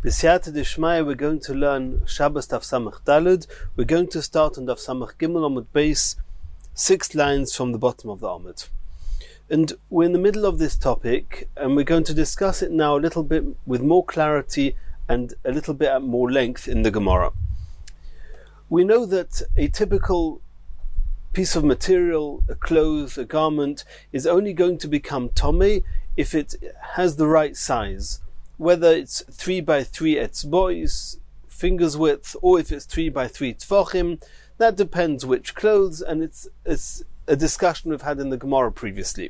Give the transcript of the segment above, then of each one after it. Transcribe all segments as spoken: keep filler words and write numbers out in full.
B'siyata d'shmaya, we're going to learn Shabbos Daf Samach Daled. We're going to start on Daf Samach Gimel Amud Beis, six lines from the bottom of the Amud. And we're in the middle of this topic, and we're going to discuss it now a little bit with more clarity and a little bit at more length in the Gemara. We know that a typical piece of material, a cloth, a garment, is only going to become tomei if it has the right size. Whether it's three by three etzbois, fingers width, or if it's three by three tfachim, that depends which clothes, and it's it's a discussion we've had in the Gemara previously,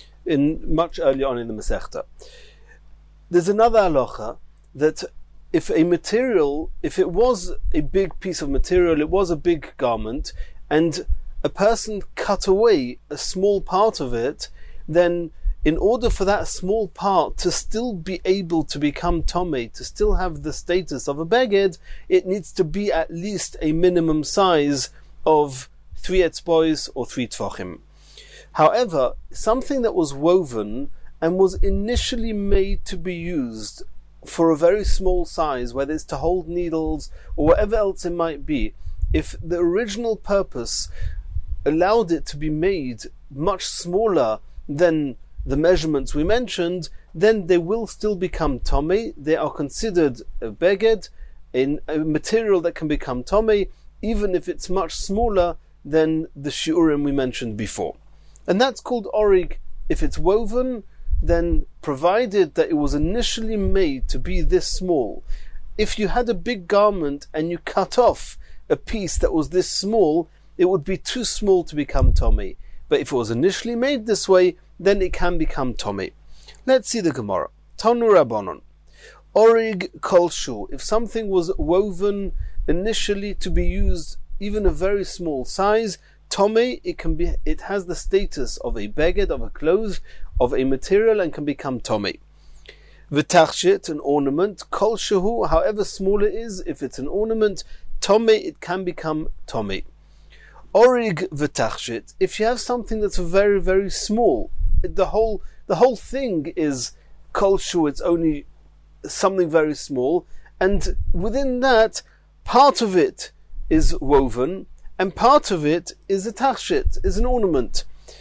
in much earlier on in the Masechta. There's another halacha that if a material, if it was a big piece of material, it was a big garment, and a person cut away a small part of it, then in order for that small part to still be able to become tomei, to still have the status of a beged, it needs to be at least a minimum size of three etzbois or three tfachim. However, something that was woven and was initially made to be used for a very small size, whether it's to hold needles or whatever else it might be, if the original purpose allowed it to be made much smaller than the measurements we mentioned, then they will still become tomei. They are considered a beged, in a material that can become tomei, even if it's much smaller than the shiurim we mentioned before. And that's called orig. If it's woven, then provided that it was initially made to be this small, if you had a big garment and you cut off a piece that was this small, it would be too small to become tomei. But if it was initially made this way, then it can become tomei. Let's see the Gemara. Tanu Rabbanon. Orig kolshu. If something was woven initially to be used even a very small size, tomei, it can be. It has the status of a beged, of a cloth, of a material, and can become tomei. V'tachshit, an ornament. Kolshu, however small it is, if it's an ornament, tomei, it can become tomei. Orig v'tachshit. If you have something that's very, very small, the whole the whole thing is kolshu. It's only something very small, and within that, part of it is woven, and part of it is a tachshit, is an ornament.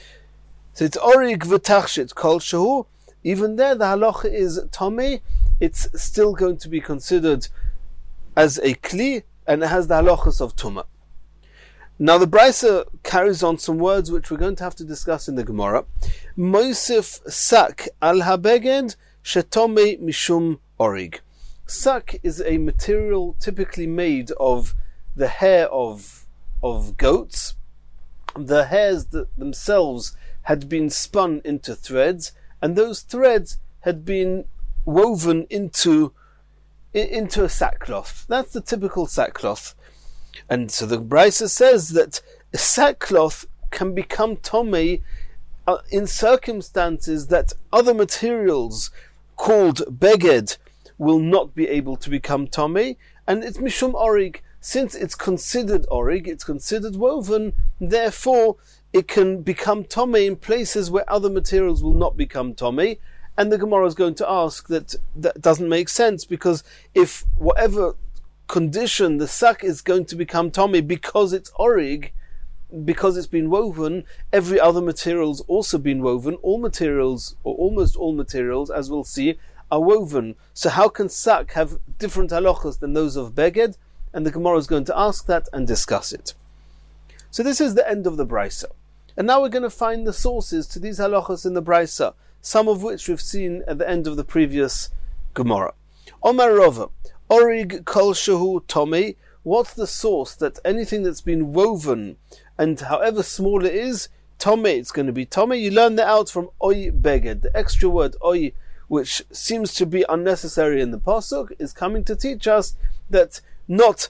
So it's orig v'tachshit kolshu. Even there, the halacha is tomei. It's still going to be considered as a kli, and it has the halachas of tumah. Now the Brisa carries on some words which we're going to have to discuss in the Gemara. Moisif sak al habeged shetomei mishum orig. Sak is a material typically made of the hair of of goats. The hairs that themselves had been spun into threads, and those threads had been woven into into a sackcloth. That's the typical sackcloth. And so the Brisa says that sackcloth can become tomei uh, in circumstances that other materials called beged will not be able to become tomei, and it's mishum orig. Since it's considered orig, it's considered woven, therefore it can become tomei in places where other materials will not become tomei. And the Gemara is going to ask that that doesn't make sense, because if whatever condition the sack is going to become tomei because it's orig, because it's been woven, every other material's also been woven. All materials, or almost all materials, as we'll see, are woven. So how can sack have different halachas than those of beged? And the Gemara is going to ask that and discuss it. So this is the end of the Brisa. And now we're going to find the sources to these halachas in the Brisa, some of which we've seen at the end of the previous Gemara. Omar Rava. Orig kol shehu tomei. What's the source that anything that's been woven, and however small it is, tomei, it's going to be tomei? You learn that out from oy beged. The extra word oy, which seems to be unnecessary in the pasuk, is coming to teach us that not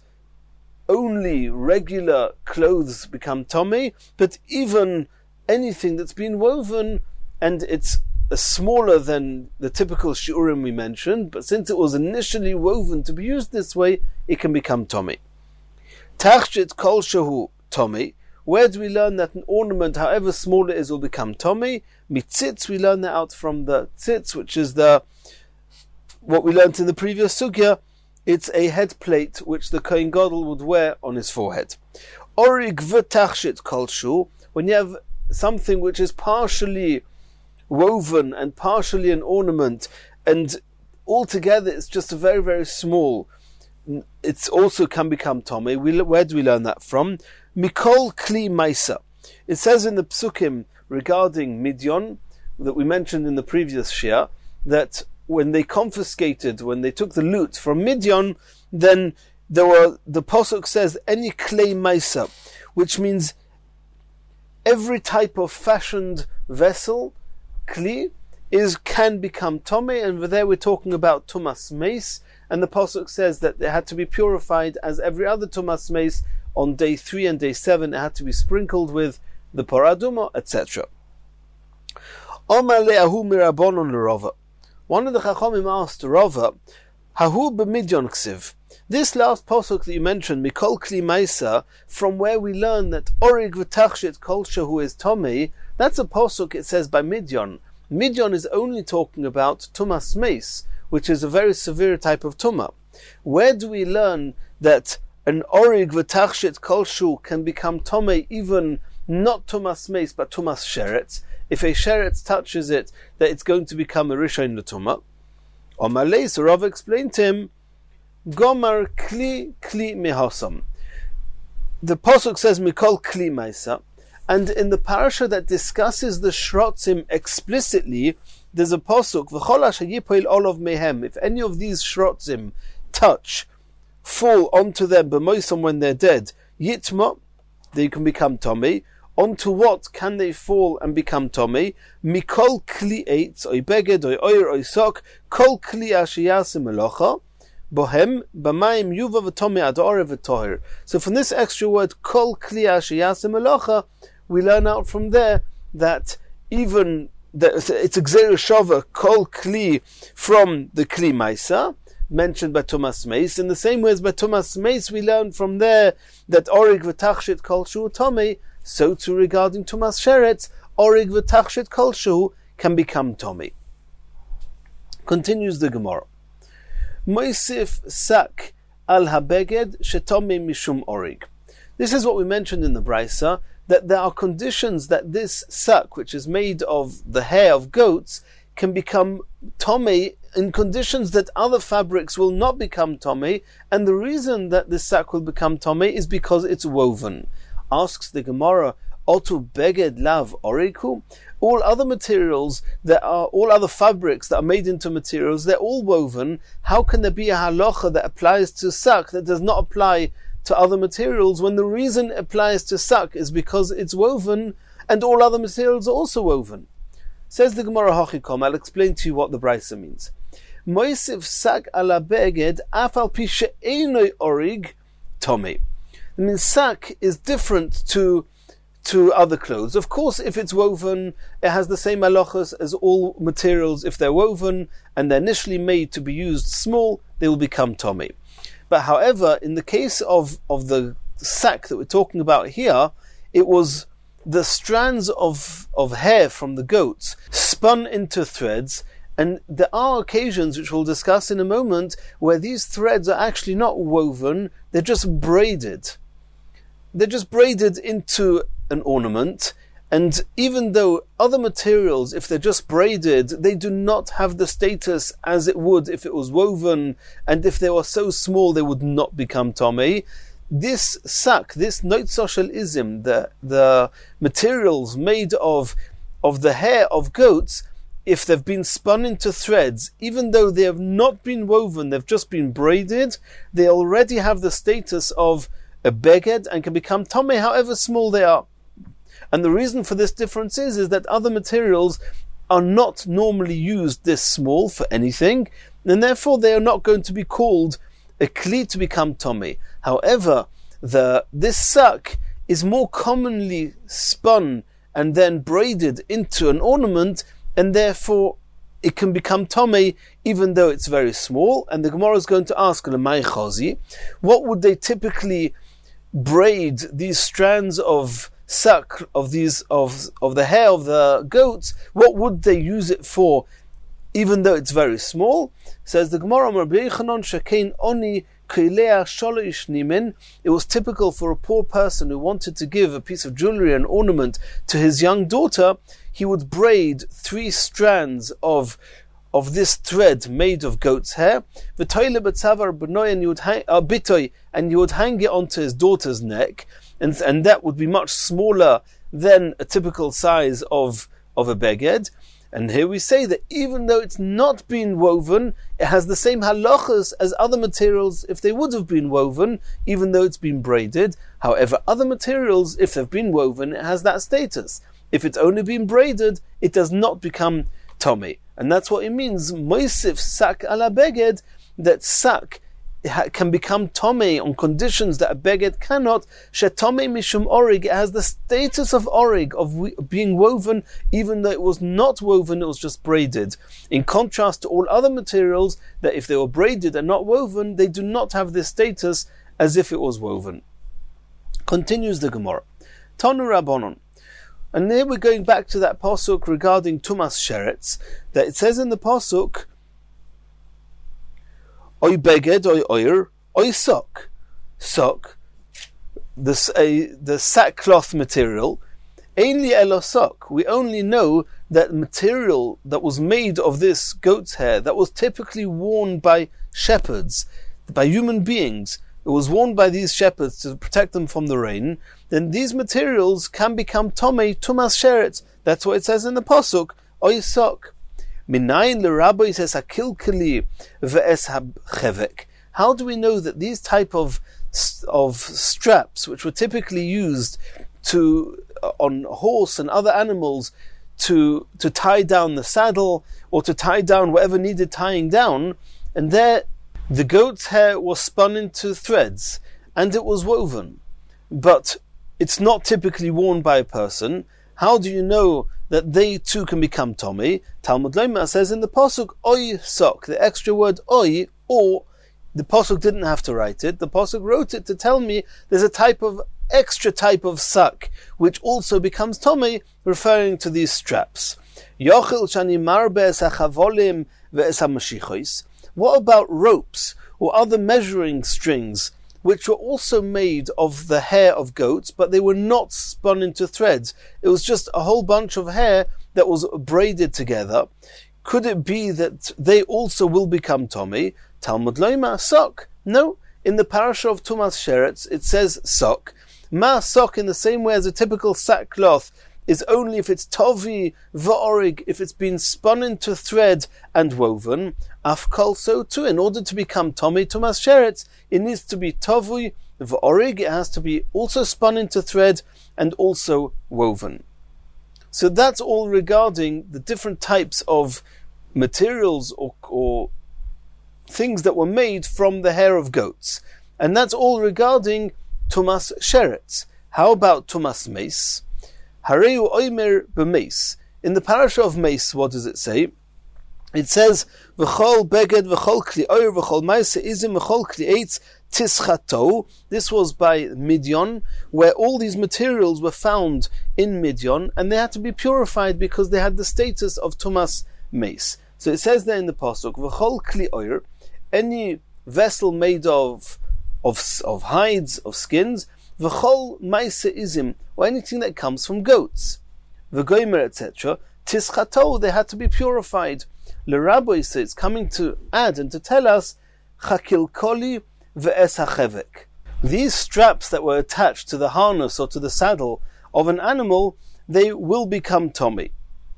only regular clothes become tomei, but even anything that's been woven and it's smaller than the typical shiurim we mentioned, but since it was initially woven to be used this way, it can become tomei. Tachshit kol shehu tomei. Where do we learn that an ornament, however small it is, will become tomei? Mitzitz, we learn that out from the tzitz, which is the what we learnt in the previous sugya, it's a head plate which the Kohen Gadol would wear on his forehead. Orig v'tachshit kolshu, when you have something which is partially woven and partially an ornament, and altogether it's just a very, very small, it also can become tomei. We, where do we learn that from? Mikol kli maisa. It says in the psukim regarding Midian, that we mentioned in the previous shir, that when they confiscated, when they took the loot from Midian, then there were, the pasuk says, any clay maisa, which means every type of fashioned vessel, kli, is can become tomei, and over there we're talking about tumas meis, and the pasuk says that it had to be purified as every other tumas meis. On day three and day seven, it had to be sprinkled with the paraduma, et cetera. Omar le'ahu mirabonon l'Rava. One of the Chachamim asked Rava, Hahu b'midyon ksiv. This last pasuk that you mentioned, Mikol Kli Maisa, from where we learn that Orig v'tachshit kol shehu is tomei, that's a pasuk, it says, by Midyan. Midyan is only talking about tumas meis, which is a very severe type of tumah. Where do we learn that an Orig v'tachshit kol shehu can become tomei, even not tumas meis, but tumas sheretz? If a sheretz touches it, that it's going to become a rishon l'tumah. Omalei, so Rav explained to him, Gomar kli kli mehosam. The pasuk says Mikol kli maisa, and in the parasha that discusses the shrotzim explicitly, there's a pasuk v'chol asher yipoil olav mehem. If any of these shrotzim touch, fall onto them b'moisam when they're dead, yitma, they can become tomei. Onto what can they fall and become tomei? Mikol kli eitz oy beged oy oyer oy sok kol kli asher yasim melocha bohem b'mayim yuva v'tomei ad ore v'toher. So from this extra word kol kli asher yasim melocha, we learn out from there that even the, it's a gzeira shava kol kli from the kli maisa mentioned by Tumas Meis. In the same way as by Tumas Meis, we learn from there that orig v'tachshit kol shu tomei. So too regarding Tumas Sheretz, Orig v'tachshit kol shehu can become tomei. Continues the Gemara. Moisif sak al habeged shetomei mishum orig. This is what we mentioned in the Brisa, that there are conditions that this sak, which is made of the hair of goats, can become tomei in conditions that other fabrics will not become tomei, and the reason that this sak will become tomei is because it's woven. Asks the Gemara, Otu beged lav oriku? All other materials that are, all other fabrics that are made into materials, they're all woven. How can there be a halacha that applies to sak that does not apply to other materials, when the reason it applies to sak is because it's woven and all other materials are also woven? Says the Gemara Hachikom, I'll explain to you what the Brisa means. Moisiv sak ala beged afal pi she'enoi orig tomei. I mean, sak is different to to other clothes. Of course, if it's woven, it has the same halachas as all materials. If they're woven and they're initially made to be used small, they will become tomei. But however, in the case of, of the sak that we're talking about here, it was the strands of, of hair from the goats spun into threads, and there are occasions, which we'll discuss in a moment, where these threads are actually not woven, they're just braided. They're just braided into an ornament, and even though other materials, if they're just braided, they do not have the status as it would if it was woven, and if they were so small they would not become tomei. This sak, this noitzoshel ism, the the materials made of of the hair of goats, if they've been spun into threads, even though they have not been woven, they've just been braided, they already have the status of a beged and can become tomei however small they are. And the reason for this difference is, is that other materials are not normally used this small for anything, and therefore they are not going to be called a kli to become tomei. However, the this sak is more commonly spun and then braided into an ornament, and therefore it can become tomei even though it's very small. And the Gemara is going to ask, Lemay Chazi, what would they typically braid these strands of sak, of these of of the hair of the goats, what would they use it for even though it's very small. Says the Gemara, Oni it was typical for a poor person who wanted to give a piece of jewelry, an ornament, to his young daughter. He would braid three strands of of this thread made of goat's hair, and you would hang, uh, bitoy, and you would hang it onto his daughter's neck, and and that would be much smaller than a typical size of of a beged. And here we say that even though it's not been woven, it has the same halachas as other materials if they would have been woven, even though it's been braided. However, other materials, if they've been woven, it has that status. If it's only been braided, it does not become tomei. And that's what it means, moisif sak ala beged, that sak can become tomei on conditions that a beged cannot. Shetomei mishum orig, it has the status of orig, of being woven, even though it was not woven, it was just braided. In contrast to all other materials, that if they were braided and not woven, they do not have this status as if it was woven. Continues the Gemara. Tanu Rabbanon. And here we're going back to that pasuk regarding Tumas Sheretz, that it says in the pasuk, Oy beged, oy oyer, oy sok. Sok, the, uh, the sackcloth material, Einli elo sok. We only know that material that was made of this goat's hair, that was typically worn by shepherds, by human beings, it was worn by these shepherds to protect them from the rain, then these materials can become tomei, tumas sheretz. That's what it says in the pasuk, oy sok. Minayin l'rabbi says hakilkeli ve'es habchevek. How do we know that these type of of straps, which were typically used to on horse and other animals to to tie down the saddle or to tie down whatever needed tying down, and there the goat's hair was spun into threads and it was woven, but it's not typically worn by a person. How do you know that they too can become tomei? Talmud Lema says in the pasuk oy sok, the extra word oy, or the pasuk didn't have to write it. The pasuk wrote it to tell me there's a type of extra type of sak which also becomes tomei, referring to these straps. Yochel shani marbe es hachavolim ve'es hamashichos. What about ropes or other measuring strings, which were also made of the hair of goats, but they were not spun into threads? It was just a whole bunch of hair that was braided together. Could it be that they also will become tomei? Talmud Loima, sok. No, in the parasha of Tumas Sheretz, it says sok. Ma sok, in the same way as a typical sackcloth, is only if it's tovi va'orig, if it's been spun into thread and woven. Afkal, so too, in order to become tomei tumas sheretz, it needs to be tovi va'orig, it has to be also spun into thread and also woven. So that's all regarding the different types of materials or, or things that were made from the hair of goats. And that's all regarding tumas sheretz. How about tumas meis? Hareu oimer b'meis. In the parasha of Meis, what does it say? It says, V'chol beged v'chol kli oyer v'chol ma'aseh izim v'chol kli eitz tischato. This was by Midian, where all these materials were found in Midian, and they had to be purified because they had the status of tumas meis. So it says there in the pasuk, V'chol kli oyer, any vessel made of of of hides, of skins, v'chol ma'aseh izim, or anything that comes from goats, v'goymer, et cetera, tischato, they had to be purified. L'rabbi says it's coming to add and to tell us, chakil koli ve'es hachevek. These straps that were attached to the harness or to the saddle of an animal, they will become tomei.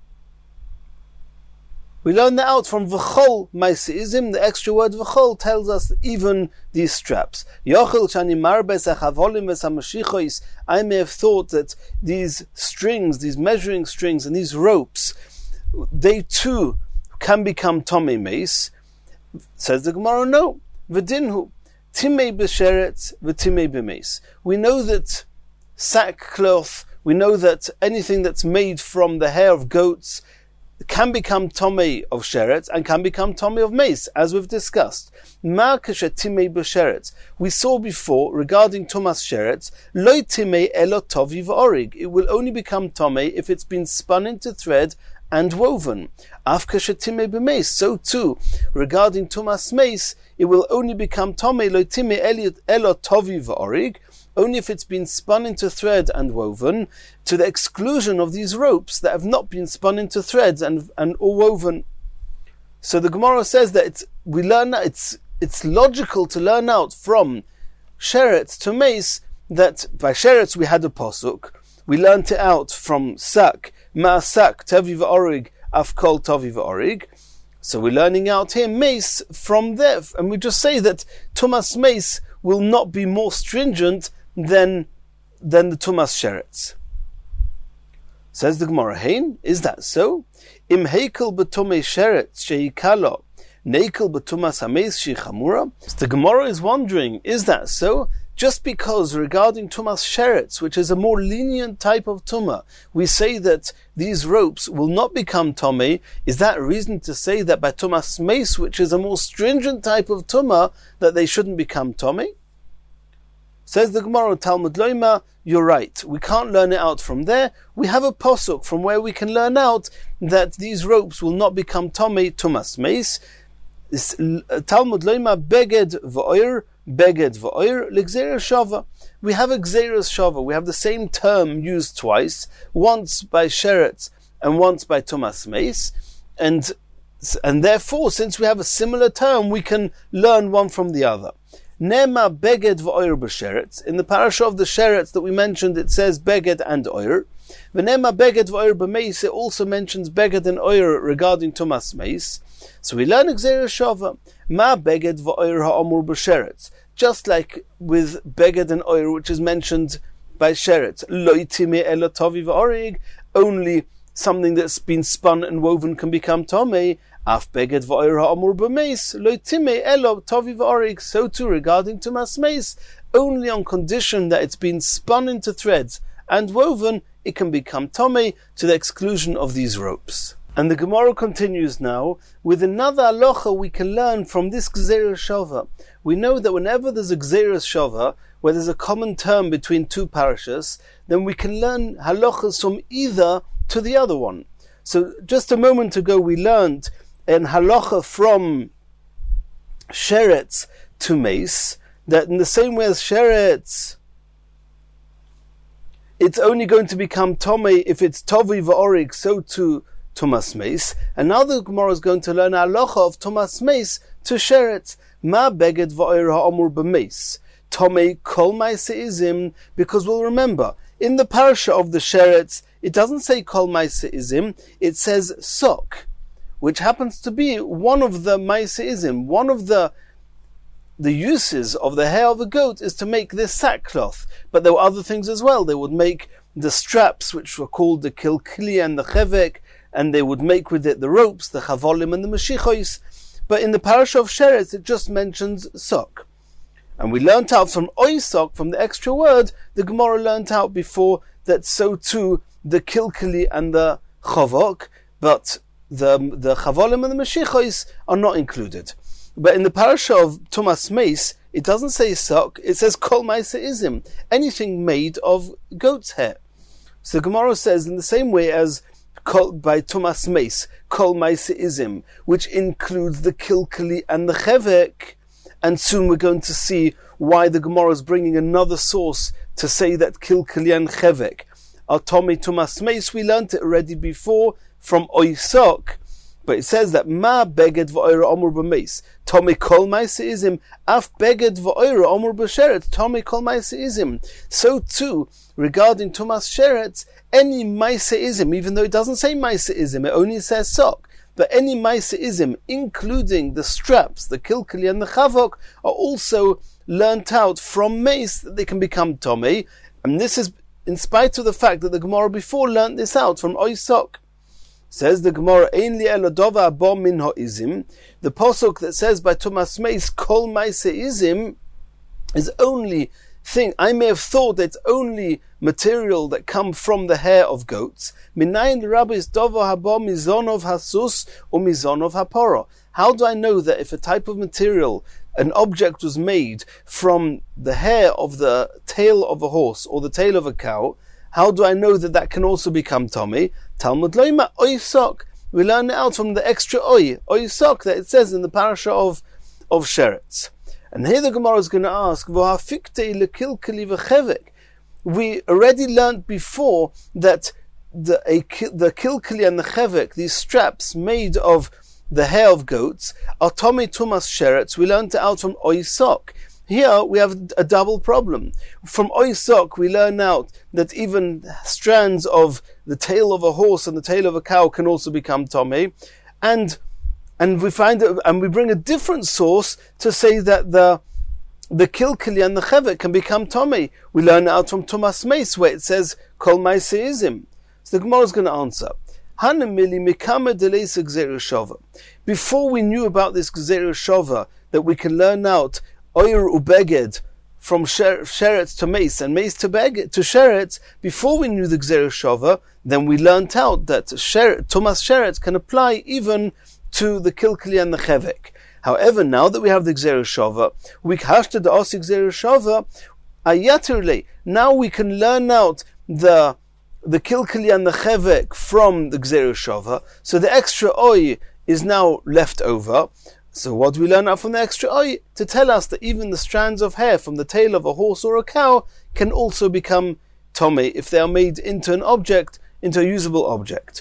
We learn that out from v'chol ma'aseh. The extra word v'chol tells us even these straps. Yochel shani marbes hachavolim v'samashichos. I may have thought that these strings, these measuring strings and these ropes, they too can become tomei meis. Says the Gemara, no. V'dinhu timei b'sheretz v'timei b'meis. We know that sackcloth, we know that anything that's made from the hair of goats can become tomei of sheretz and can become tomei of meis, as we've discussed. Ma kashe timei b'sheretz. We saw before regarding tumas sheretz, loy timei elo tovi v'orig. It will only become tomei if it's been spun into thread and woven. Afka shetime b'meis, so too, regarding tumas meis, it will only become tome lo time elo tovi v'orig, only if it's been spun into thread and woven, to the exclusion of these ropes that have not been spun into threads and and or woven. So the Gemara says that it's, we learn it's it's logical to learn out from sheretz to meis that by sheretz we had a posuk, we learned it out from sak, ma'asak, tovi v'orig, afkol tovi v'orig. So we're learning out here meis from there, and we just say that tumas meis will not be more stringent than than the tumas sheretz. Says the Gemara, hein, is that so? Im heikel b'tumei sheretz sheikalo, neikel b'tumas hameis shechamura. The Gemara is wondering, is that so? Just because regarding tumas sheretz, which is a more lenient type of tumah, we say that these ropes will not become tomei, is that a reason to say that by tumas meis, which is a more stringent type of tumah, that they shouldn't become tomei? Says the Gemara, Talmud Loima, you're right. We can't learn it out from there. We have a posuk from where we can learn out that these ropes will not become tomei tumas meis. Talmud Loima beged v'oir, beged v'oir, l'gzeres shava. We have a gzeres shava. We have the same term used twice, once by sheretz and once by tumas meis, and and therefore, since we have a similar term, we can learn one from the other. Nema beged v'oir b'sheretz. In the parasha of the sheretz that we mentioned, it says beged and oir. V'nema beged v'oir b'meis, it also mentions beged and oir regarding tumas meis. So we learn gzeres shava. Ma beged v'oir ha'amur b'sheretz. Just like with beged and oir, which is mentioned by sheretz. Lo yitime elo tovi v'orig. Only something that's been spun and woven can become tomei. Af beged v'oir ha'amur b'meis, lo yitime elo tovi v'orig. So too regarding tumas meis, only on condition that it's been spun into threads and woven, it can become tomei to the exclusion of these ropes. And the Gemara continues now with another halacha we can learn from this gzeres shava. We know that whenever there's a gzeres shava, where there's a common term between two parashas, then we can learn halachas from either to the other one. So just a moment ago we learned an halacha from sheretz to meis, that in the same way as sheretz, it's only going to become tomei if it's tovi v'orig, so too tumas meis. And now the Gemara is going to learn a halacha of tumas meis to sheretz. Ma beged v'oir ha'amur b'meis, tomei kol ma'aseizim, because we'll remember, in the parasha of the sheretz, it doesn't say kol ma'aseizim, it says sok, which happens to be one of the ma'aseizim, one of the the uses of the hair of a goat is to make this sackcloth. But there were other things as well. They would make the straps, which were called the kilkili and the chevek, and they would make with it the ropes, the chavolim and the meshichos. But in the parasha of sheretz, it just mentions sok. And we learnt out from oisok, from the extra word, the Gemara learnt out before that so too the kilkili and the chavok, but the the chavolim and the meshichos are not included. But in the parasha of tumas meis, it doesn't say sok, it says kol ma'aseizim, anything made of goat's hair. So Gemara says in the same way as kol, by tumas meis, kol ma'aseizim, which includes the kilkili and the chevek, and soon we're going to see why the Gemara is bringing another source to say that kilkili and chevek are tomei tumas meis. We learnt it already before from oisok. But it says that ma beged v'oira omur b'meis, tomei kol ma'aseizim, af beged v'oira omur b'sheretz, tomei kol ma'aseizim. So too, regarding tumas sheretz, any ma'aseizim, even though it doesn't say ma'aseizim, it only says sok, but any ma'aseizim, including the straps, the kilkili and the chavok, are also learnt out from meis that they can become tomei. And this is in spite of the fact that the Gemara before learnt this out from oisok. Says the Gemara, Ein li elodova bo min ha'izim. The posuk that says by tumas meis kol ma'aseizim is only thing. I may have thought that it's only material that come from the hair of goats. Minayin l'rabbis dova habo mizonov hasus or mizonov haporo. How do I know that if a type of material, an object was made from the hair of the tail of a horse or the tail of a cow, How do I know that that can also become Tomei? Talmud Loima Oisok. We learn it out from the extra Oy, Oisok, that it says in the parasha of, of Sheretz. And here the Gemara is going to ask, we already learned before that the, a, the kilkili and the chevek, these straps made of the hair of goats, are Tomei Tumas Sheretz. We learned it out from Oisok. Here we have a double problem. From Oisok we learn out that even strands of the tail of a horse and the tail of a cow can also become Tomei. And And we find that, and we bring a different source to say that the the kilkili and the chevek can become Tomei. We learn it out from Tumas Meis, where it says Kol Maiseizim. So the Gemara is going to answer. Before we knew about this Gzeira Shova, that we can learn out Oyer Ubeged from Sheretz to Meis and Meis to Beged to Sheretz, before we knew the Gzeira Shova, then we learned out that Tumas Sheretz can apply even to the kilkili and the chevek. However, now that we have the Gzeira Shova, we hashta the Osik Gzeira Shova, ayatirle. Now we can learn out the the kilkili and the chevek from the Gzeira Shova. So the extra oy is now left over. So what do we learn out from the extra oy? To tell us that even the strands of hair from the tail of a horse or a cow can also become Tomei if they are made into an object, into a usable object.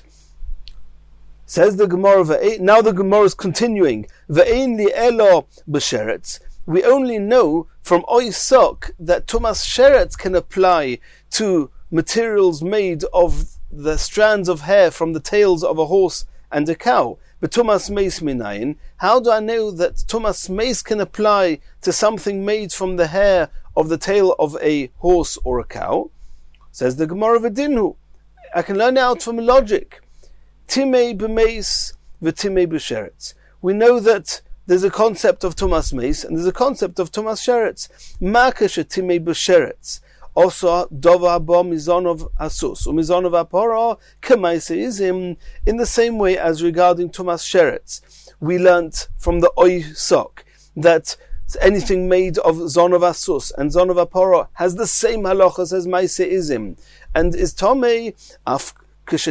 Says the Gemara, now the Gemara is continuing, Ve'ein li elo b'sheretz. We only know from Oisok that Tumas Sheretz can apply to materials made of the strands of hair from the tails of a horse and a cow. But Tumas Meis minayin, how do I know that Tumas Meis can apply to something made from the hair of the tail of a horse or a cow? Says the Gemara V'dinhu. I can learn out from logic. Timei b'meis v'timei b'sheretz. We know that there's a concept of Tumas Meis and there's a concept of Tumas Sheretz. Ma'akash timei b'sheretz. Also, dova bo mizonov asus or mizonov apora k'maiseizim. In the same way as regarding Tumas Sheretz, we learnt from the Oisok that anything made of zonov asus and zonov apora has the same halachas as maiseizim and is Tomei af. Also,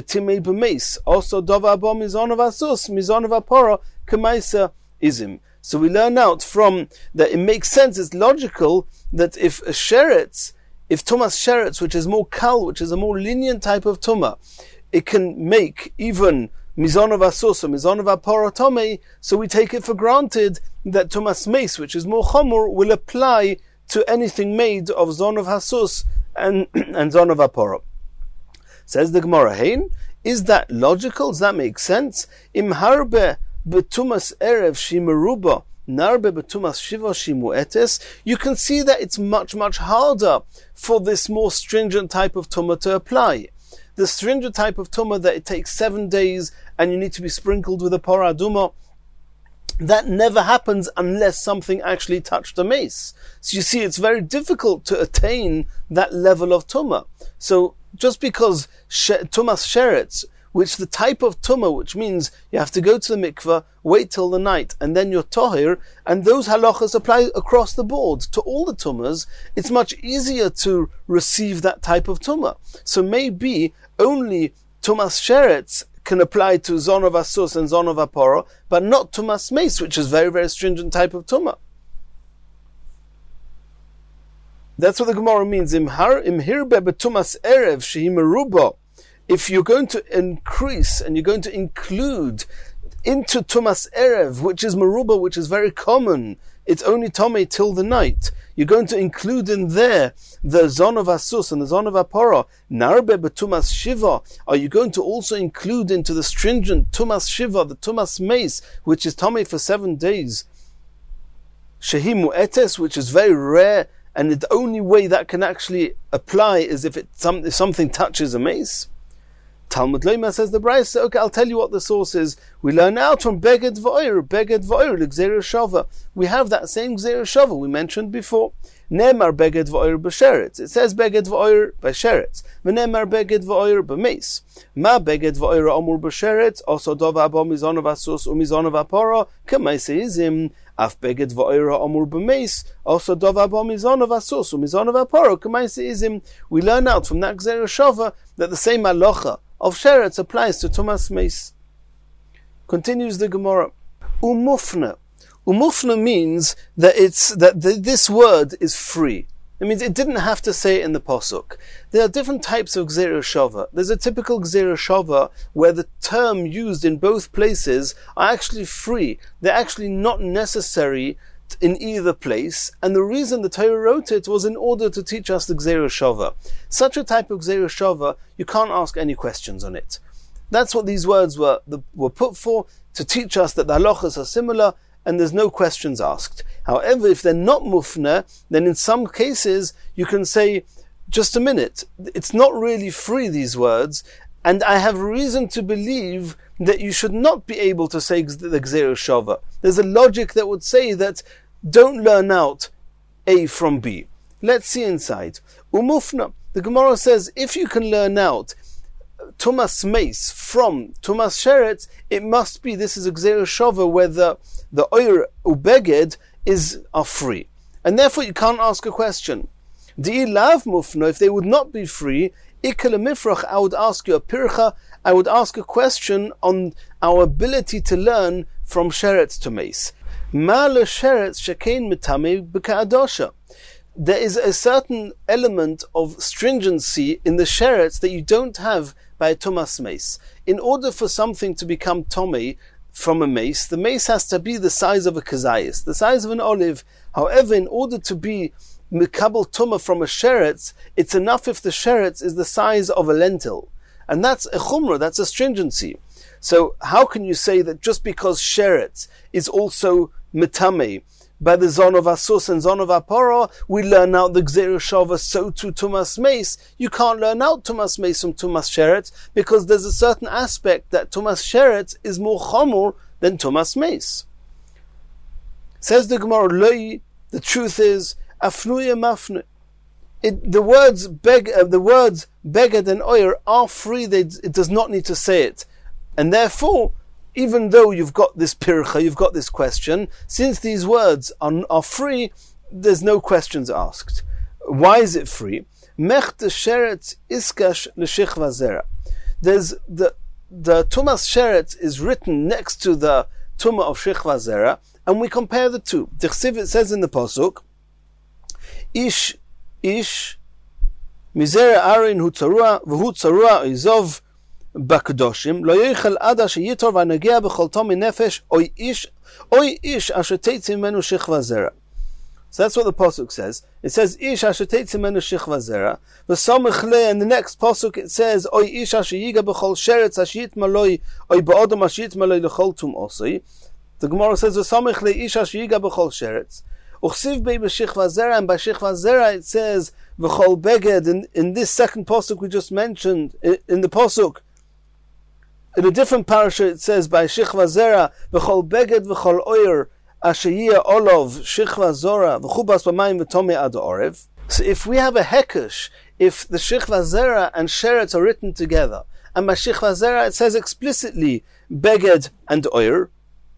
dova bo mizonov asus, mizonov apora, k'maisa izim. So we learn out from that it makes sense, it's logical that if a sheretz, if Tumas Sheretz, which is more kal, which is a more lenient type of tuma, it can make even mizonov asus or mizonov apora tomei, so we take it for granted that Tumas Meis, which is more chomur, will apply to anything made of zonov hasus and, and zonov apora. Says the Gemara, Hein, is that logical? Does that make sense? Im harbe betumas erev shimeruba, narbe betumas shiva shimuetes. You can see that it's much, much harder for this more stringent type of tumah to apply. The stringent type of tumah that it takes seven days and you need to be sprinkled with a paraduma, that never happens unless something actually touched a mace. So you see, it's very difficult to attain that level of tumah. So just because she, Tumas Sheretz, which the type of tumah, which means you have to go to the mikveh, wait till the night, and then you're tohir, and those halachas apply across the board to all the tumahs, it's much easier to receive that type of tumah. So maybe only Tumas Sheretz can apply to zonov asus and zonov apora, but not Tumas Meis, which is very, very stringent type of tumah. That's what the Gemara means. Im hirbe betumas erev shehi meruba. If you're going to increase and you're going to include into tumas erev, which is meruba, which is very common, it's only tomei till the night. You're going to include in there the zonov asus and the zonov apora. Narbe betumas shiva. Are you going to also include into the stringent tumas shiva, the tumas meis, which is tomei for seven days? Shehi mu'etes, which is very rare. And the only way that can actually apply is if it some, if something touches a mace. Talmud Leima says the Brayso, okay, I'll tell you what the source is. We We learn out from Beged V'Oyer, Beged V'Oyer, L'Gzeira Shova. We have that same Gzeira Shova we mentioned before. Nemar Beged V'Oyer B'Sheretz. It says Beged V'Oyer B'Sheretz. V'Nemar Beged V'Oyer B'Meis. Ma Beged V'Oyer Amur B'Sheretz, also Dova Abo Mizonov Asus Umizonov Aporo, K'Maiseizim. Af Beged V'Oyer Amur B'Meis, also Dova Abo Mizonov Asus Umizonov Aporo, K'Maiseizim. We learn out from that Gzeira Shova that the same halacha of Sheretz applies to Tumas Meis. Continues the Gemara. Umufna. Umufna means that it's that the, this word is free. It means it didn't have to say it in the posuk. There are different types of Gzeira Shova. There's a typical Gzeira Shova where the term used in both places are actually free. They're actually not necessary in either place, and the reason the Torah wrote it was in order to teach us the Gzeira Shova. Such a type of Gzeira Shova, you can't ask any questions on it. That's what these words were, were put for, to teach us that the halachas are similar, and there's no questions asked. However, if they're not mufna, then in some cases you can say, just a minute, it's not really free, these words, and I have reason to believe that you should not be able to say the Gzeira Shova. There's a logic that would say that don't learn out A from B. Let's see inside. Umufna. The Gemara says, if you can learn out Tumas Meis from Tumas Sheretz, it must be, this is a Gzeira Shova where the, the Oyer Ubeged is, are free. And therefore you can't ask a question. Di lav mufna, if they would not be free, Ikala Mifrach, I would ask you a pircha, I would ask a question on our ability to learn from Sheretz to Meis. Ma le Sheretz shekein mitame b'ka'adosha. There is a certain element of stringency in the Sheretz that you don't have by a Tumas Meis. In order for something to become Tomei from a mace, the mace has to be the size of a kazayas, the size of an olive. However, in order to be Mikabel Tumah from a Sheretz, it's enough if the Sheretz is the size of a lentil. And that's a chumrah, that's a stringency. So how can you say that just because Sheretz is also Mitame, by the Zon of Asus and Zon of Aporo, we learn out the Gzeira Shova, so to Tumas Meis. You can't learn out Tumas Meis from Tumas Sheretz, because there's a certain aspect that Tumas Sheretz is more chomor than Tumas Meis. Says the Gemara, Loi, the truth is, Afnuya Mafnu. It, the words beg, uh, the words beged and oyer are free. They, it does not need to say it, and therefore, even though you've got this pircha, you've got this question, since these words are, are free, there's no questions asked. Why is it free? Mech de sheretz iskash l'shichva zera. There's the the Tumas Sheretz is written next to the Tumah of Shichva Zera, and we compare the two. Dichsiv, it says in the pasuk, Ish Ish Mizera Arin hu tzarua v'hu tzarua izov b'kadoshim lo yochel ada sheyitor v'anagea b'chol tom nefesh oy ish oy ish asher teitzim menu Shichva Zera. So that's what the pasuk says. It says Ish asher teitzim menu Shichva Zera. V'samich le, and the next pasuk it says Oy ish asher yiga b'chol sheretz asher yitmaloi oy ba'odom asher yitmaloi l'chol tum osoi. The Gemara says V'samich le ish asher yiga b'chol sheretz. Uchsiv bei b'Shichva Zera, and by Shichva Zera it says v'chol beged. In, in this second pasuk we just mentioned, in, in the pasuk, in a different parasha it says by Shichva Zera v'chol beged v'chol oyer Ashiyah Olov Shichva Zora v'chubas b'mayim v'tomei ad orev. So if we have a hekesh, if the Shichva Zera and Sheretz are written together, and by Shichva Zera it says explicitly beged and oyer,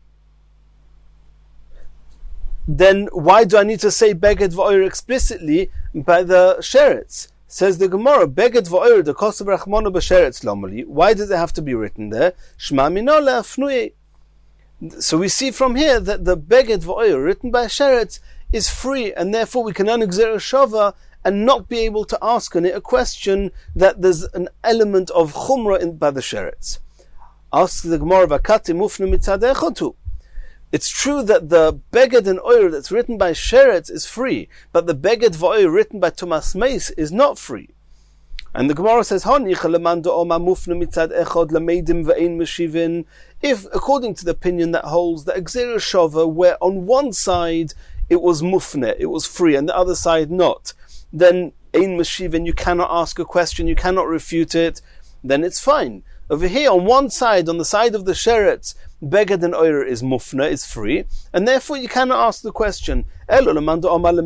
then why do I need to say beged v'oyer explicitly by the Sheretz? Says the Gemara, beged v'oyer the kosav rachmonu b'Sheretz lomali. Why does it have to be written there? Shma mino le'afnuye. So we see from here that the beged v'oyer written by Sheretz is free, and therefore we can learn Gzeira Shova and not be able to ask on it a question that there's an element of chumrah in by the Sheretz. Ask the Gemara, v'kati mufnu mitzad echotu. It's true that the beged and oyer that's written by Sheretz is free, but the beged v'oyer written by Tumas Meis is not free. And the Gemara says, if, according to the opinion that holds that Gzeira Shova, where on one side it was mufne, it was free, and the other side not, then ein meshivin, you cannot ask a question, you cannot refute it, then it's fine. Over here, on one side, on the side of the sheretz, beged and oyer is mufna, is free, and therefore you cannot ask the question. According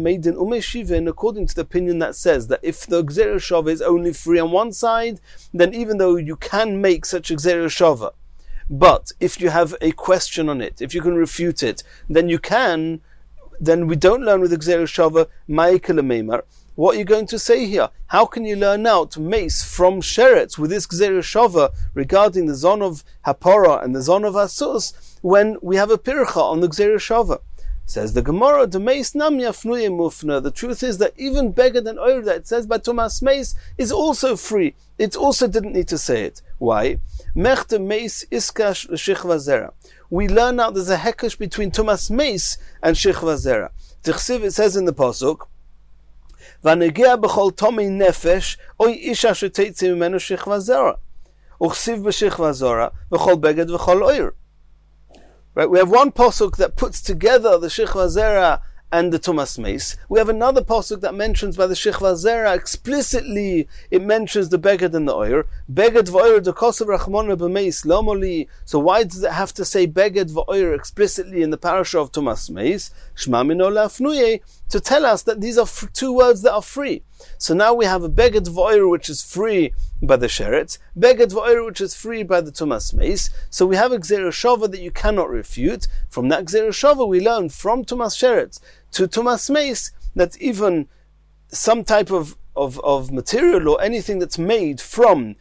to the opinion that says that if the gzera shava is only free on one side, then even though you can make such a gzera shava, but if you have a question on it, if you can refute it, then you can, then we don't learn with the gzera shava, ma'ikal meimar. What are you going to say here? How can you learn out mace from sheretz with this gzera shava regarding the zon of hapara and the zon of asus when we have a pircha on the gzera shava? Says the Gemara, the mace nam yafnuye mufna. The truth is that even beged and oyer that it says by Tumas mace is also free. It also didn't need to say it. Why? Mechte mace iskash l'shichva zera. We learn out there's a hekesh between Tumas mace and shichva zera. Tichsiv, it says in the pasuk, V'anegea b'chol tomei nefesh oy isha sheteitzi mimenu shichva zera uchsiv b'shichva zera v'chol beged v'chol oyer. Right, we have one pasuk that puts together the shichva zera and the tumas mace. We have another pasuk that mentions by the shichva zera explicitly. It mentions the beged and the oyer. Beged v'oyer dekosav rachmona b'meis lomoli. So why does it have to say beged v'oyer explicitly in the parasha of tumas mace? Shma mino la'afnuye, to tell us that these are f- two words that are free. So now we have a beged v'oyer which is free by the sheretz, beged v'oyer which is free by the tumas mace. So we have a gzera shava that you cannot refute. From that gzera shava we learn from tumas sheretz to tumas mace that even some type of, of, of material or anything that's made from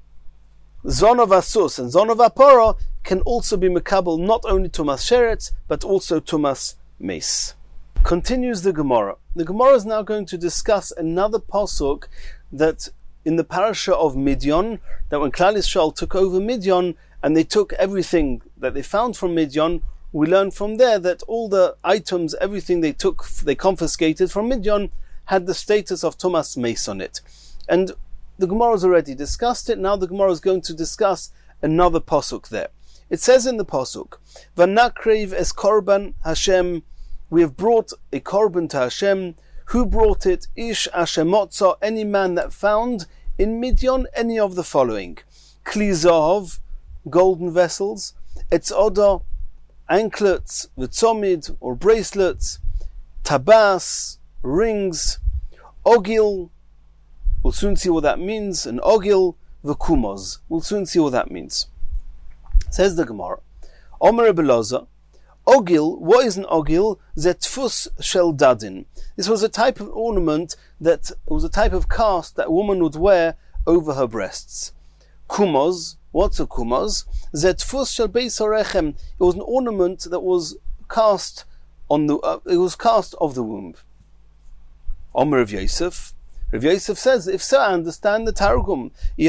zon of asus and zon of apora can also be mekabel not only tumas sheretz but also tumas mace. Continues the Gemara. The Gemara is now going to discuss another pasuk that in the parasha of Midian, that when Klal Yisrael took over Midian and they took everything that they found from Midian, we learn from there that all the items, everything they took, they confiscated from Midian, had the status of Tumas Mace on it. And the Gemara has already discussed it. Now the Gemara is going to discuss another pasuk there. It says in the pasuk, V'nakrev es korban Hashem, we have brought a korban to Hashem. Who brought it? Ish Ashemotza, any man that found in Midian any of the following: Kli Zahav, golden vessels; Etzoda, anklets, V'tzomid, or bracelets; Tabas, rings; Ogil, we'll soon see what that means, and Ogil, V'kumoz, we'll soon see what that means. Says the Gemara, Omer Beloza, Ogil, what is an ogil? Zetfus shel dadin. This was a type of ornament that was a type of cast that a woman would wear over her breasts. Kumoz, what's a kumoz? Zetfus shel beis harechem. It was an ornament that was cast on the. Uh, it was cast of the womb. Omer Rav Yosef. Rav Yosef says, if so, I understand the Targum.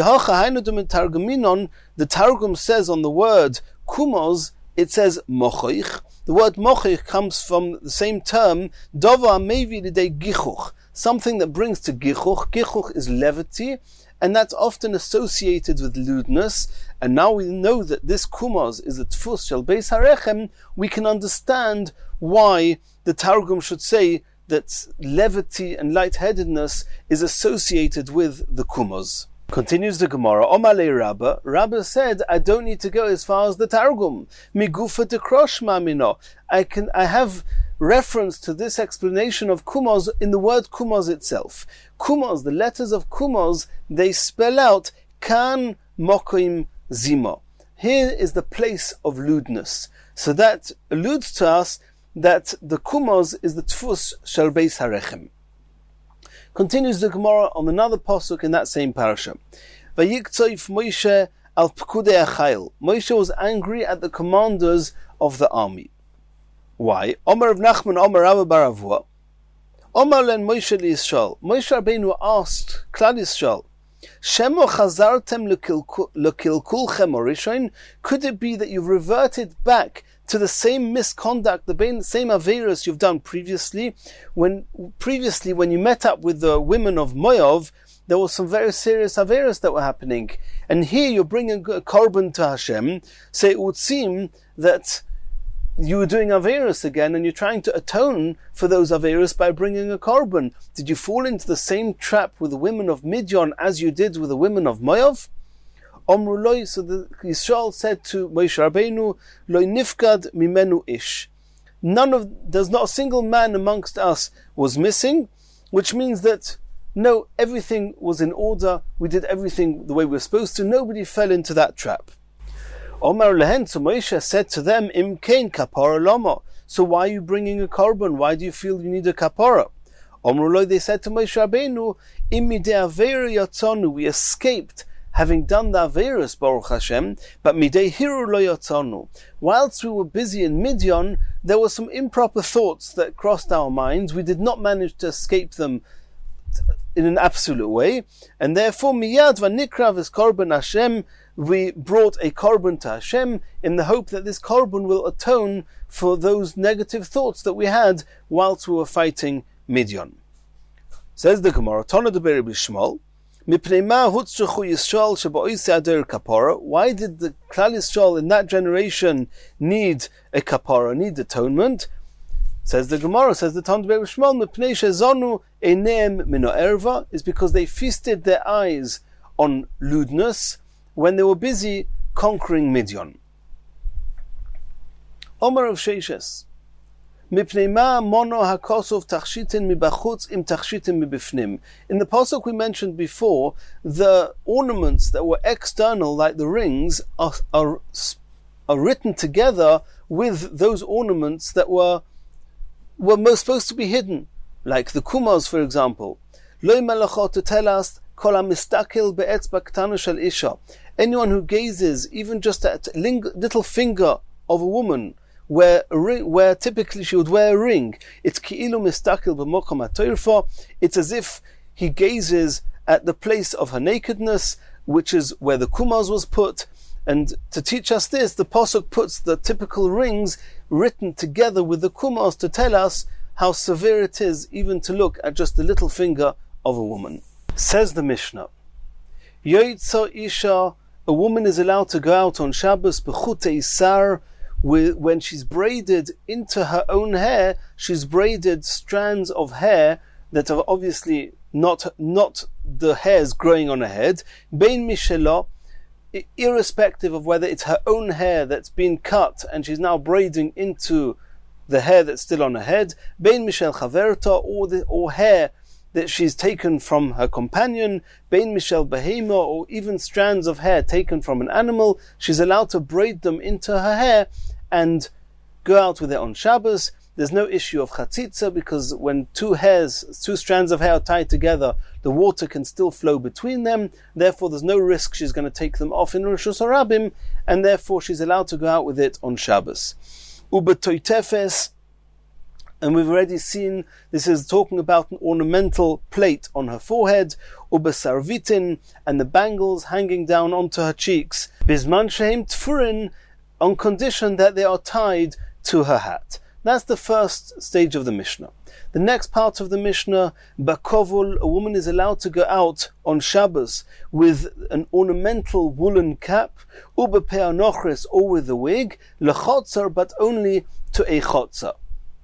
The Targum says on the word kumoz, it says mochoich. The word mochoich comes from the same term, dova mevi lidei gichuch, something that brings to gichuch. Gichuch is levity, and that's often associated with lewdness. And now we know that this kumaz is a tfus shel beis harechem. We can understand why the Targum should say that levity and lightheadedness is associated with the kumaz. Continues the Gemara, Omale Rabba, Rabba said, I don't need to go as far as the Targum. Migufa de krosh mamino. I can, I have reference to this explanation of kumaz in the word kumaz itself. Kumaz, the letters of kumaz, they spell out kan mokoim zimo. Here is the place of lewdness. So that alludes to us that the kumaz is the tfus shel beis harechem. Continues the Gemara on another pasuk in that same parasha. Vayiktzayif Moshe al pekudei achayil. Moshe was angry at the commanders of the army. Why? Omer of Nachman, Omer Rabba bar Avua. Omer len Moshe liYisrael. Moshe Rabbeinu asked Klal Yisrael, Shemo chazartem lekilkulchem orishoin. Could it be that you've reverted back to the same misconduct, the same averus you've done previously? When previously, when you met up with the women of Moav, there was some very serious averus that were happening, and here you're bringing a korban to Hashem. So it would seem that you were doing averus again, and you're trying to atone for those averus by bringing a korban. Did you fall into the same trap with the women of Midian as you did with the women of Moav? Omru loy, so the Yisrael said to Moshe Rabbeinu, loy nifkad mimenu ish. None of, there's not a single man amongst us was missing, which means that no, everything was in order, we did everything the way we were supposed to, nobody fell into that trap. Omar lehen, so Moshe said to them, Im kein kapara lama. So why are you bringing a korban? Why do you feel you need a kapara? Omru loy, they said to Moshe Rabbeinu, Im midei avera yatzanu, we escaped having done the averas, Baruch Hashem, but midei hiru lo yatzanu. Whilst we were busy in Midian, there were some improper thoughts that crossed our minds. We did not manage to escape them in an absolute way, and therefore miyad v'nikra v'es korban Hashem, we brought a korban to Hashem in the hope that this korban will atone for those negative thoughts that we had whilst we were fighting Midian. Says the Gemara, Tana de Beri Bishmal, Mipnei ma hutzruchu Yisrael sheba'oisei ader kapara. Why did the Klal Yisrael in that generation need a kapara, need atonement? Says the Gemara, says the Tana de Beri Bishmal, Mipnei shezonu eineim min ha'erva, is because they feasted their eyes on lewdness when they were busy conquering Midian. Omar of Sheishes, Mipnei ma mono hakosov tachshitin mibachutz im tachshitin mibifnim. In the pasuk we mentioned before, the ornaments that were external, like the rings, are, are, are written together with those ornaments that were were most supposed to be hidden, like the kumas, for example. Loi melachot to tell us kol hamistakel be'etzba ktana shel isha. Anyone who gazes even just at a little finger of a woman, where a ring, where typically she would wear a ring, it's ki'ilu mistakel b'mokom ha'torfa. It's as if he gazes at the place of her nakedness, which is where the kumas was put. And to teach us this, the pasuk puts the typical rings written together with the kumas to tell us how severe it is even to look at just the little finger of a woman. Says the Mishnah, Yoitza Isha, a woman is allowed to go out on Shabbos b'chutei sar, when she's braided into her own hair. She's braided strands of hair that are obviously not not the hairs growing on her head, bein mishelah, irrespective of whether it's her own hair that's been cut and she's now braiding into the hair that's still on her head, bein mishel chaverta, or the or hair that she's taken from her companion, bein mishel behema, or even strands of hair taken from an animal. She's allowed to braid them into her hair and go out with it on Shabbos. There's no issue of chatzitza, because when two hairs, two strands of hair are tied together, the water can still flow between them. Therefore, there's no risk she's going to take them off in Rishus Harabim, and therefore she's allowed to go out with it on Shabbos. Ubetoitefes, and we've already seen this is talking about an ornamental plate on her forehead. Ubesarvitin, and the bangles hanging down onto her cheeks. Bisman shehem tfurin, on condition that they are tied to her hat. That's the first stage of the Mishnah. The next part of the Mishnah, Bakovul, a woman is allowed to go out on Shabbos with an ornamental woolen cap, Ubepea nochres, or with a wig, Lechotzar, but only to a chotzar.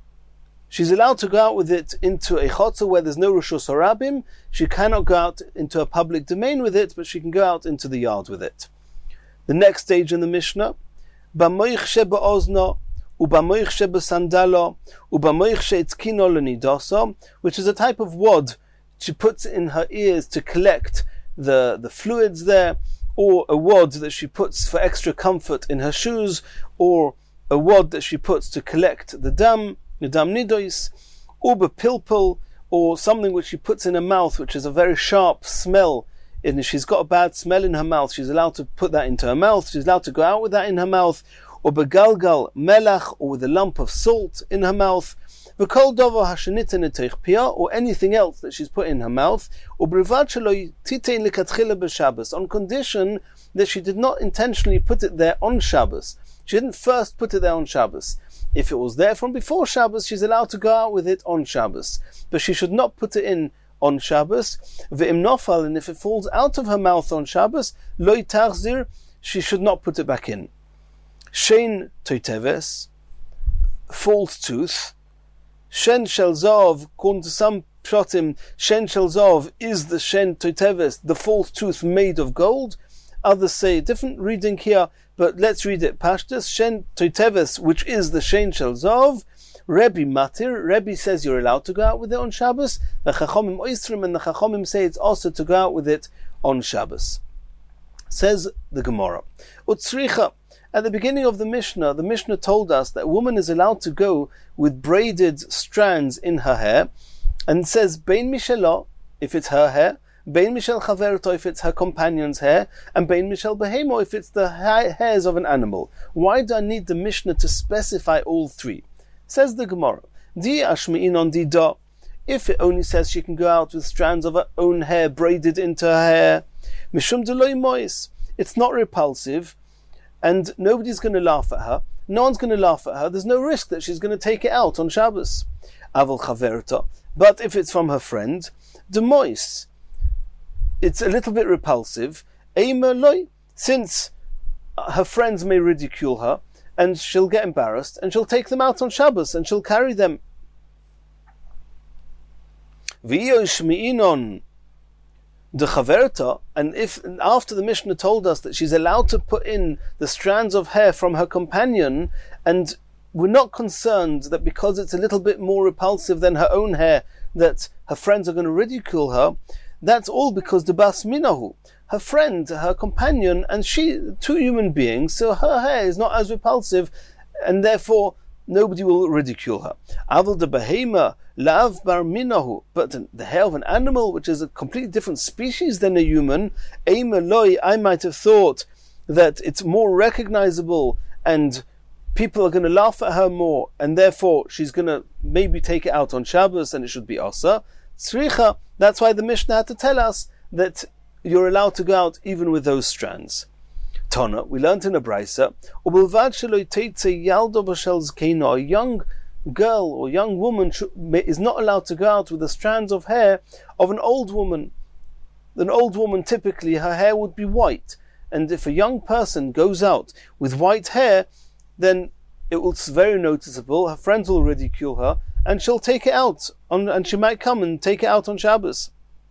She's allowed to go out with it into a chotzar where there's no Rishus Harabim. She cannot go out into a public domain with it, but she can go out into the yard with it. The next stage in the Mishnah, Bamoich shebe'ozno, Ubamoich shebesandalo, Ubamoich she'etzkino lenidasa, which is a type of wad she puts in her ears to collect the, the fluids there, or a wad that she puts for extra comfort in her shoes, or a wad that she puts to collect the dam, the dam nidois, Uba pilpul, or something which she puts in her mouth, which is a very sharp smell. And if she's got a bad smell in her mouth, she's allowed to put that into her mouth. She's allowed to go out with that in her mouth. Or begalgal melach, or with a lump of salt in her mouth. V'kol dover hashenitin eteich pia, or anything else that she's put in her mouth. Or brivad shelo titein likatchila b'Shabbos, on condition that she did not intentionally put it there on Shabbos. She didn't first put it there on Shabbos. If it was there from before Shabbos, she's allowed to go out with it on Shabbos. But she should not put it in on Shabbos. Ve'im nofal, and if it falls out of her mouth on Shabbos, loy tarzir, she should not put it back in. Shein toiteves, false tooth. Shen shel zov, according to some pshatim, shen shel zov is the shen toiteves, the false tooth made of gold. Others say different reading here, but let's read it. Pashtus Shen Toiteves, which is the Shein Shel Zov. Rebbe Matir, Rebbe says you're allowed to go out with it on Shabbos. The Chachomim Oistrim and the Chachomim say it's also to go out with it on Shabbos. Says the Gemara. Utzricha. At the beginning of the Mishnah, the Mishnah told us that a woman is allowed to go with braided strands in her hair, and says Bein Mishelo, if it's her hair, Bein Mishel Chaverto, if it's her companion's hair, and Bein Mishel Behemo, if it's the ha- hairs of an animal. Why do I need the Mishnah to specify all three? Says the Gemara, Di Ashmi'in on Di Da. If it only says she can go out with strands of her own hair braided into her hair, Mishum Deloy Mois, it's not repulsive, and nobody's going to laugh at her. No one's going to laugh at her. There's no risk that she's going to take it out on Shabbos. Aval Chaverta. But if it's from her friend, De Mois, it's a little bit repulsive. Eima Loy, since her friends may ridicule her, and she'll get embarrassed, and she'll take them out on Shabbos, and she'll carry them. V'yoshmi'inon de chaverta, and if after the Mishnah told us that she's allowed to put in the strands of hair from her companion, and we're not concerned that because it's a little bit more repulsive than her own hair, that her friends are going to ridicule her, that's all because the bas minahu, her friend, her companion, and she, two human beings, so her hair is not as repulsive, and therefore nobody will ridicule her. Aval de behema lav bar minahu, but the hair of an animal, which is a completely different species than a human, eima loy, I might have thought that it's more recognizable, and people are going to laugh at her more, and therefore she's going to maybe take it out on Shabbos, and it should be asa. Tzricha, that's why the Mishnah had to tell us that you're allowed to go out even with those strands. Tana, we learned in a brisa, a young girl or young woman is not allowed to go out with the strands of hair of an old woman. An old woman, typically her hair would be white, and if a young person goes out with white hair, then it will be very noticeable. Her friends will ridicule her, and she'll take it out, on, and she might come and take it out on Shabbos.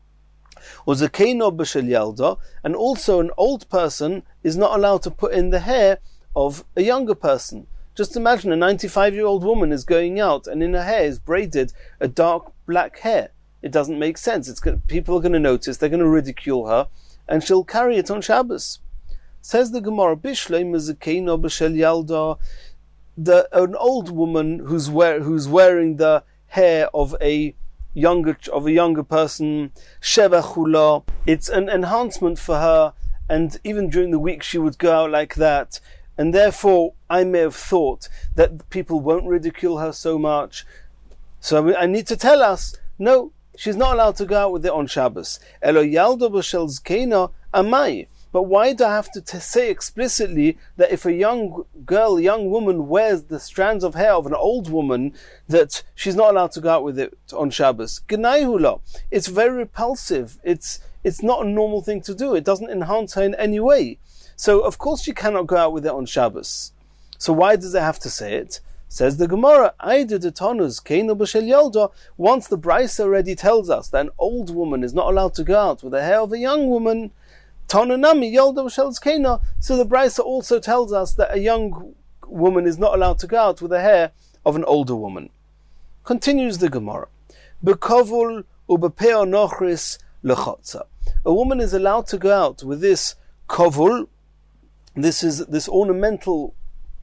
And also an old person is not allowed to put in the hair of a younger person. Just imagine a ninety-five-year-old woman is going out, and in her hair is braided a dark black hair. It doesn't make sense. It's going, people are going to notice, they're going to ridicule her, and she'll carry it on Shabbos. Says the Gemara, the an old woman who's wear, who's wearing the hair of a younger of a younger person, sheva chula, it's an enhancement for her, and even during the week she would go out like that, and therefore I may have thought that people won't ridicule her so much. So I need to tell us, no, she's not allowed to go out with it on Shabbos. Elo yaldo b'shel zkeina amai. But why do I have to t- say explicitly that if a young girl, young woman wears the strands of hair of an old woman, that she's not allowed to go out with it on Shabbos? G'nai, it's very repulsive. It's it's not a normal thing to do. It doesn't enhance her in any way. So of course she cannot go out with it on Shabbos. So why does it have to say it? Says the Gemara, Aida de Tonus, Keinu b'shel yalda. Once the Brisa already tells us that an old woman is not allowed to go out with the hair of a young woman, Tonanami yalda b'shel zkeina. So the Brisa also tells us that a young woman is not allowed to go out with the hair of an older woman. Continues the Gemara, Bekovul ubepeo nochris lechotza. A woman is allowed to go out with this kovul. This is this ornamental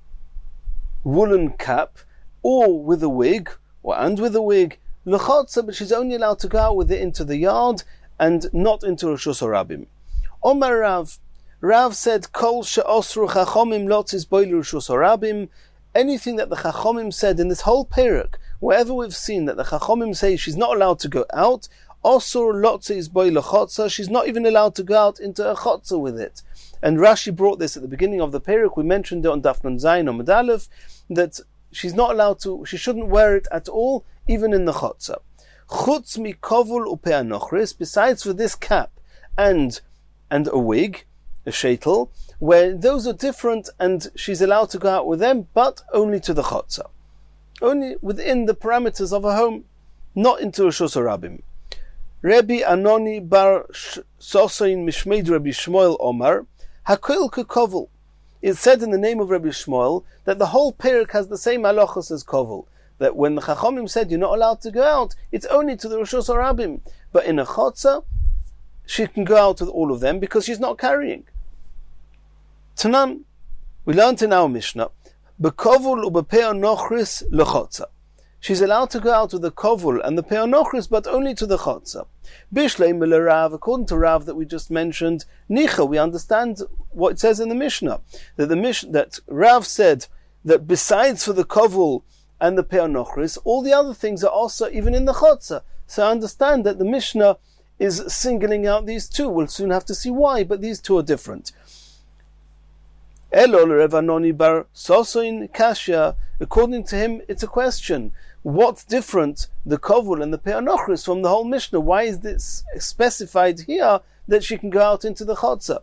woolen cap, or with a wig, or and with a wig, lechotza, but she's only allowed to go out with it into the yard and not into Rishus Harabim. Omar Rav, Rav said, Kol she'osru chachomim lotzis boilu Rishus Harabim. Anything that the chachomim said in this whole perek, wherever we've seen that the chachomim say she's not allowed to go out, osur lotzis boilu chotza, she's not even allowed to go out into a chotza with it. And Rashi brought this at the beginning of the perek. We mentioned it on Daf Nun Zayin or Medalef, that she's not allowed to, she shouldn't wear it at all, even in the chotza. Chutz mi kovul upei anochris, besides for this cap and and a wig, a sheitel, where those are different, and she's allowed to go out with them, but only to the chotza, only within the parameters of a home, not into a Rishus Harabim. Rabbi Anoni bar Sosain Mishmeid Rabbi Shmuel Omar. Hakol Kovel. It's said in the name of Rabbi Shmuel that the whole Perek has the same halachos as Kovel. That when the Chachamim said you're not allowed to go out, it's only to the Roshos Harabim. But in a Chotza, she can go out with all of them because she's not carrying. Tanan, we learned in our Mishnah, Bekovul ubepeor nochris lechotza. She's allowed to go out with the kovul and the peor nochris, but only to the chotza. Bishlei mele Rav, according to Rav that we just mentioned, nicha, we understand what it says in the Mishnah. That the Mishnah, that Rav said that besides for the kovul and the peor nochris, all the other things are also even in the chotza. So I understand that the Mishnah is singling out these two. We'll soon have to see why, but these two are different. Elol Rav Anoni bar Sosoin Kasha. According to him, it's a question. What's different, the kovul and the peor nochris, from the whole Mishnah? Why is this specified here that she can go out into the chotza?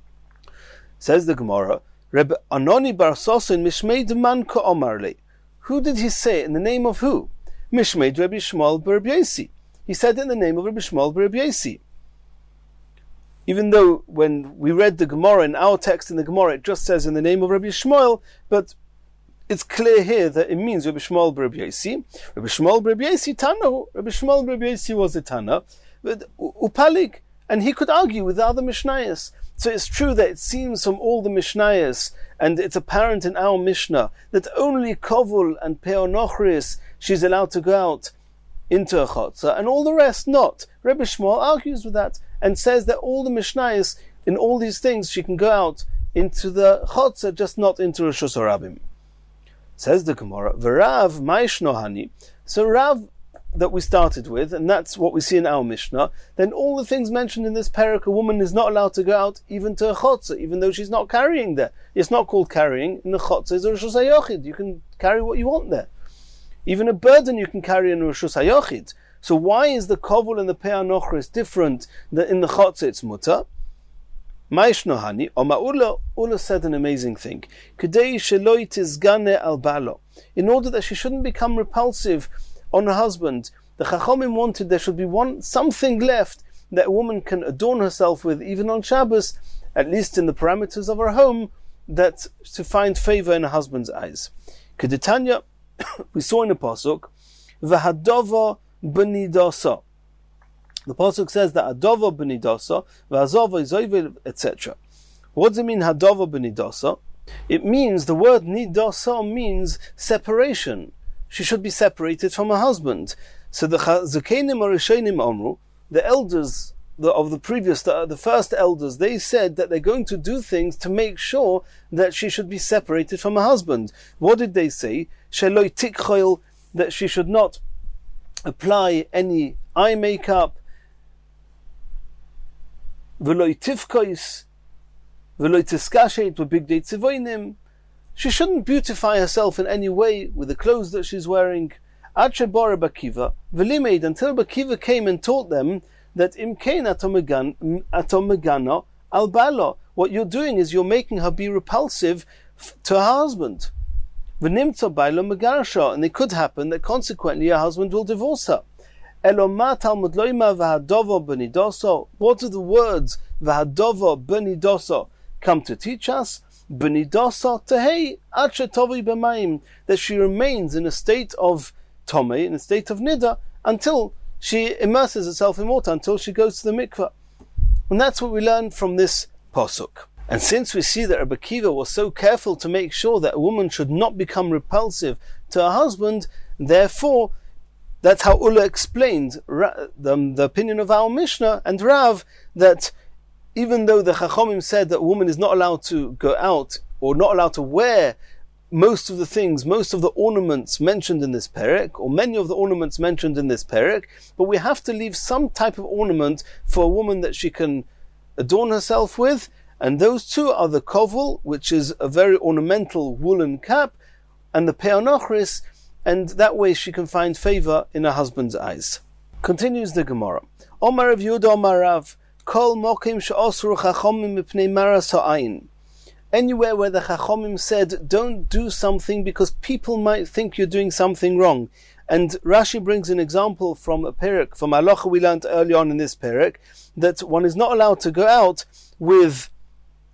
Says the Gemara, Rav Anoni bar Sosoin Mishmeid man ka'omarle. Who did he say? In the name of who? Mishmeid Rabbi Shmuel bar Rabbi Yosi. He said in the name of Rabbi Shmuel bar Rabbi Yosi. Even though when we read the Gemara, in our text in the Gemara, it just says in the name of Rabbi Shmuel, but it's clear here that it means Rabbi Shmuel bar Rabbi Yosi. Rabbi Shmuel bar Rabbi Yosi Tana. Rabbi Shmuel bar Rabbi Yosi was a Tana, but Upalik, and he could argue with the other Mishnayos. So it's true that it seems from all the Mishnayos, and it's apparent in our Mishnah, that only Kovul and Peor Nochris she's allowed to go out into a chotza, and all the rest not. Rabbi Shmuel argues with that, and says that all the Mishnayos, in all these things, she can go out into the chotza, just not into Roshos Harabim. Says the Gemara, V'Rav Maishnohani. So Rav, that we started with, and that's what we see in our Mishnah, then all the things mentioned in this parak, a woman is not allowed to go out even to a chotza, even though she's not carrying there. It's not called carrying. In the chotza is a Roshos HaYochid. You can carry what you want there. Even a burden you can carry in Roshos HaYochid. So why is the kovul and the peor nochris different than in the chotza it's mutar? Maishnohani, Oma Ula, Ula said an amazing thing. Kedei sheloi tizgane al balo. In order that she shouldn't become repulsive on her husband, the Chachamim wanted there should be one something left that a woman can adorn herself with, even on Shabbos, at least in the parameters of her home, that to find favor in her husband's eyes. Kedetanya, we saw in the pasuk, v'hadova b'nidasa. The pasuk says that hadova b'nidasa, v'hazova izoyvel, et cetera. What does it mean, hadova b'nidasa? It means, the word nidasa means separation. She should be separated from her husband. So the Zakenim Arishonim Amru, the elders the, of the previous, the, the first elders, they said that they're going to do things to make sure that she should be separated from her husband. What did they say? Sheloi tikchoil, that she should not apply any eye makeup. Veloi tifkois, veloi tiskashet b'bigdei tzivoinim. She shouldn't beautify herself in any way with the clothes that she's wearing. Ad shebara Bakiva, v'limeid, until Bakiva came and taught them that imkein atomegano al balo. What you're doing is you're making her be repulsive f- to her husband. V'nimtza bailo megarsha, and it could happen that consequently her husband will divorce her. Eloma Talmud loima v'hadovo b'nidoso. What do the words v'hadovo b'nidoso come to teach us? B'nidosa tehei ad shetovi b'mayim, that she remains in a state of tomei, in a state of nida, until she immerses herself in water, until she goes to the mikveh. And that's what we learn from this pasuk. And since we see that Rabbi Akiva was so careful to make sure that a woman should not become repulsive to her husband, therefore, that's how Ula explained the, the opinion of our Mishnah and Rav, that even though the Chachamim said that a woman is not allowed to go out, or not allowed to wear most of the things, most of the ornaments mentioned in this perek, or many of the ornaments mentioned in this perek, but we have to leave some type of ornament for a woman that she can adorn herself with, and those two are the kovul, which is a very ornamental woolen cap, and the peor nochris, and that way she can find favor in her husband's eyes. Continues the Gemara. Omar Rav Yehuda Omar Rav, Kol mokim she'osru chachomim mipnei maras ha'ayin. Anywhere where the chachomim said, don't do something because people might think you're doing something wrong. And Rashi brings an example from a perek, from halacha we learned early on in this perek, that one is not allowed to go out with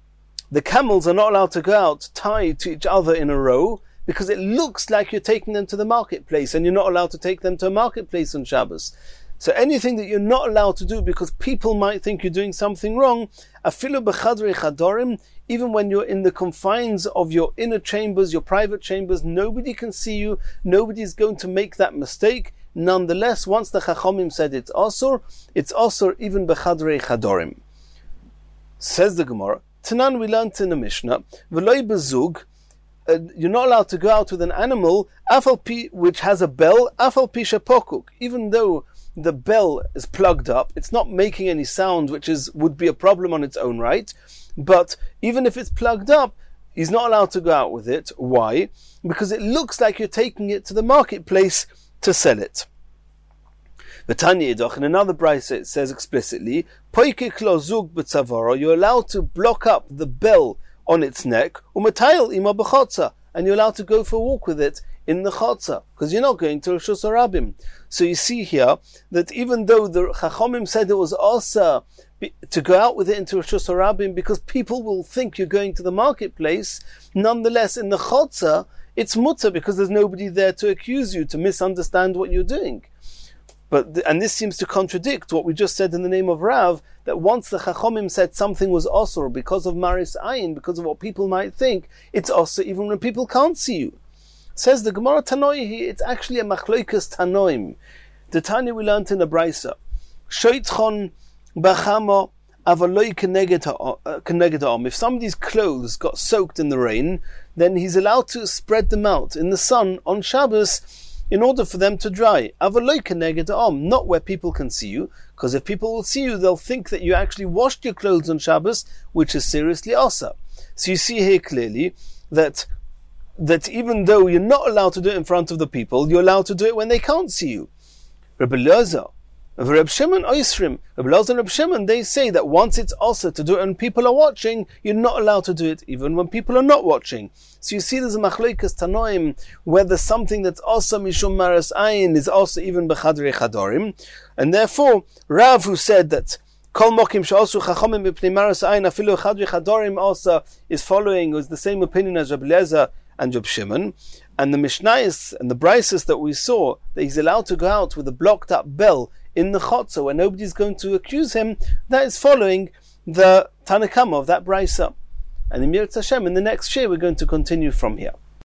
the camels are not allowed to go out tied to each other in a row, because it looks like you're taking them to the marketplace, and you're not allowed to take them to a marketplace on Shabbos. So anything that you're not allowed to do because people might think you're doing something wrong, afilu b'chadrei chadorim, even when you're in the confines of your inner chambers, your private chambers, nobody can see you, nobody's going to make that mistake. Nonetheless, once the Chachomim said it's asur, it's asur even b'chadrei chadorim. Says the Gemara, Tanan, we learned in the Mishnah, v'loi bezug, uh, you're not allowed to go out with an animal, afal pi, which has a bell, afal pi shepokuk, even though the bell is plugged up, it's not making any sound, which is would be a problem on its own right. But even if it's plugged up, he's not allowed to go out with it. Why? Because it looks like you're taking it to the marketplace to sell it. V'tanya Yidoch, in another brayso it says explicitly, Poikik lo zug b'tzavaro, you're allowed to block up the bell on its neck, u'matayil ima b'chotza, and you're allowed to go for a walk with it in the chotza, because you're not going to Rishus Harabim. So you see here that even though the Chachomim said it was also to go out with it into Rishus Harabim because people will think you're going to the marketplace, nonetheless in the chotza it's mutter because there's nobody there to accuse you, to misunderstand what you're doing. But and this seems to contradict what we just said in the name of Rav, that once the Chachomim said something was osur because of Maris Ayin, because of what people might think, it's osur even when people can't see you. Says the Gemara Tanoi, it's actually a machloikas Tanoim. The Tanya we learned in the Brisa. Shoitchon bachama avaloi keneged. If somebody's clothes got soaked in the rain, then he's allowed to spread them out in the sun on Shabbos in order for them to dry. Avaloi keneged, not where people can see you, because if people will see you, they'll think that you actually washed your clothes on Shabbos, which is seriously asa. So you see here clearly that that even though you're not allowed to do it in front of the people, you're allowed to do it when they can't see you. Rabbi Elazar, Rabbi Shimon Oisrim, Rabbi Elazar and Rabbi Shimon, they say that once it's also to do it when people are watching, you're not allowed to do it even when people are not watching. So you see there's a machloikas tanoim, whether something that's also mishum maras ayin is also even b'chadrei chadorim, and therefore Rav, who said that Kol mokim she'asu chachomim b'pnei maras ayin afilu chadrei chadorim, also is following, is the same opinion as Rabbi Elazar and Reb Shimon, and the Mishnayos and the Brises that we saw, that he's allowed to go out with a blocked up bell in the chotza where nobody's going to accuse him, that is following the Tanakama of that Brisa. And in Mirz Hashem, in the next year, we're going to continue from here.